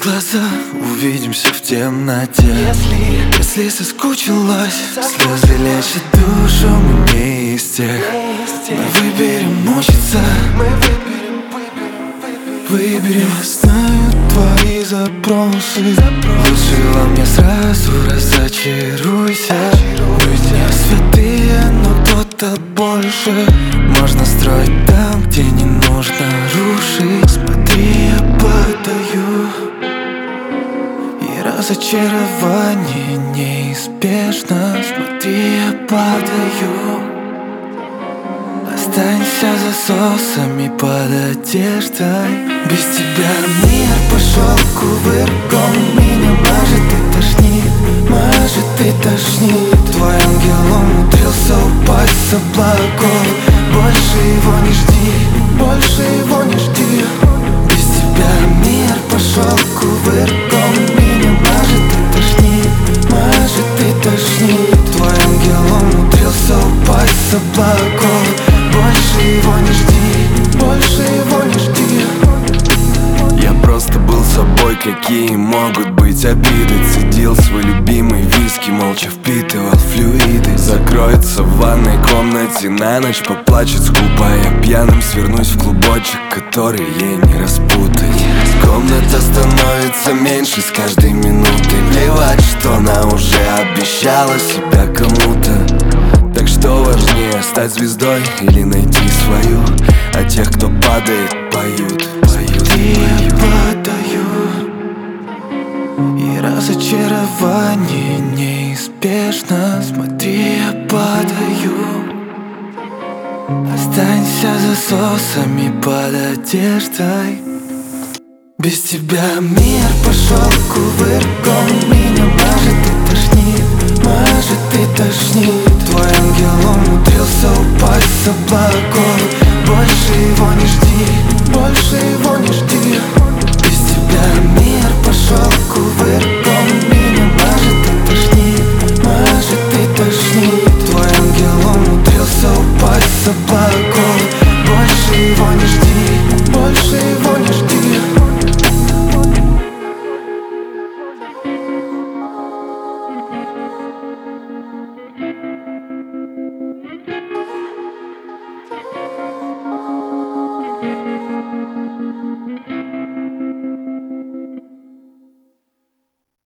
глаза, увидимся в темноте. Если соскучилась, слезы лечат душу, мы не из тех. Мы выберем мучиться, выберем. Знаю твои запросы, лучше во мне сразу разочаруйся. Мы не святые, но кто-то больше. Можно строить там, где не нужно рушить. Смотри, я падаю, и разочарование неизбежно. Смотри, я падаю. Останься засосами под одеждой. Без тебя мир пошел кувырком. Меня может и тошнит, может и тошнит. Твой ангел умудрился упасть с облаков. Больше его не жди, больше его не жди. Без тебя мир пошел кувырком. Меня может и тошнит, может и тошнит. Твой ангел умудрился упасть с облаков. Больше его не жди, больше его не жди. Я просто был собой, какие могут быть обиды. Цедил свой любимый виски, молча впитывал флюиды. Закроется в ванной комнате на ночь, поплачет скупо. Я пьяным свернусь в клубочек, который ей не распутать. Комната становится меньше с каждой минутой. Плевать, что она уже обещала себя кому-то. Так что важнее, стать звездой или найти свою? А тех, кто падает, поют. Смотри, я падаю, и разочарование неизбежно. Смотри, я падаю. Останься засосами под одеждой. Без тебя мир пошел кувырком. Меня может и тошнит, может и тошнит. Твой ангел умудрился упасть с облаков. Больше его не жди, больше его не жди.